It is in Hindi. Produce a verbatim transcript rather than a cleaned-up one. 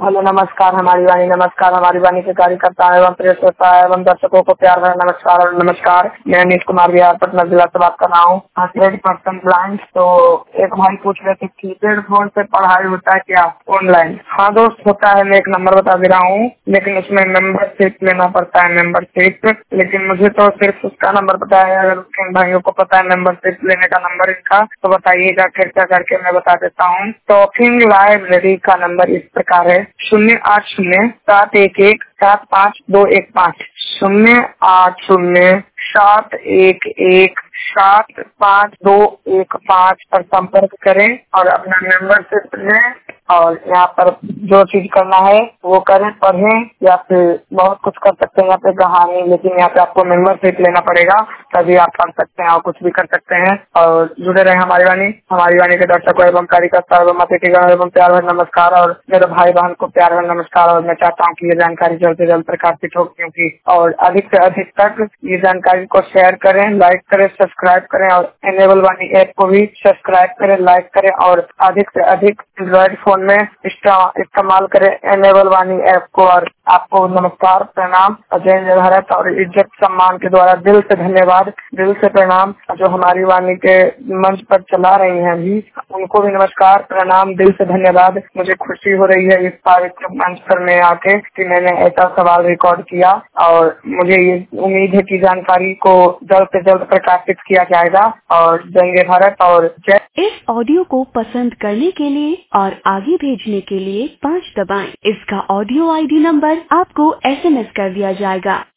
हेलो नमस्कार हमारी वाणी, नमस्कार हमारी वाणी के कार्यकर्ता एवं प्रेसकर्ता एवं दर्शकों को प्यार भरा नमस्कार और नमस्कार। मैं अनिश कुमार बिहार पटना जिला से बात कर रहा हूँ। Hundred percent blind. तो एक भाई पूछ रहे थे कीपैड फोन से पढ़ाई होता है क्या ऑनलाइन? हाँ दोस्त, होता है। मैं एक नंबर बता दे रहा हूँ, लेकिन उसमें मेंबरशिप लेना पड़ता है। मेंबरशिप, लेकिन मुझे तो सिर्फ उसका नंबर पता है। अगर किन भाइयों को पता है मेंबरशिप लेने का नंबर इनका, तो बताइएगा। कृपया करके मैं बता देता हूँ। टॉकिंग लाइब्रेरी का नंबर इस प्रकार है: शून्य आठ शून्य सात एक एक सात पाँच दो एक पाँच। शून्य आठ शून्य सात एक एक सात पाँच दो एक पाँच पर संपर्क करें और अपना मेंबरशिप लें। और यहाँ पर जो चीज करना है वो करें, पढ़ें या फिर बहुत कुछ कर सकते हैं यहाँ पे कहानी, लेकिन यहाँ पे आपको मेंबरशिप लेना पड़ेगा, तभी आप पढ़ सकते हैं और कुछ भी कर सकते हैं। और जुड़े रहे हमारी वाणी। हमारी वाणी के दर्शकों एवं कार्यकर्ता एवं अतिथिगण एवं प्यार भरा नमस्कार और मेरे भाई बहन को प्यार भरा नमस्कार। और मैं चाहता हूँ कि ये जानकारी जल्द से जल्द प्रकाशित हो, क्योंकि और अधिक से अधिक तक ये जानकारी को शेयर करें, लाइक करें, सब्सक्राइब करें और एनेबल वाणी ऐप को भी सब्सक्राइब करें, लाइक करें और अधिक से अधिक एंड्रॉइड फोन में इस्तेमाल करें एनेबल वाणी ऐप को। और आपको नमस्कार, प्रणाम, जय जय भारत और इज्जत सम्मान के द्वारा दिल से धन्यवाद, दिल से प्रणाम। जो हमारी वाणी के मंच पर चला रही हैं अभी, उनको भी नमस्कार, प्रणाम, दिल से धन्यवाद। मुझे खुशी हो रही है इस पावित्र मंच पर मैं आके कि मैंने ऐसा सवाल रिकॉर्ड किया, और मुझे ये उम्मीद है कि जानकारी को जल्द से जल्द प्रकाशित किया जाएगा। और जय भारत और जय। इस ऑडियो को पसंद करने के लिए और आगे भेजने के लिए पाँच दबाएं। इसका ऑडियो आईडी नंबर आपको एसएमएस कर दिया जाएगा।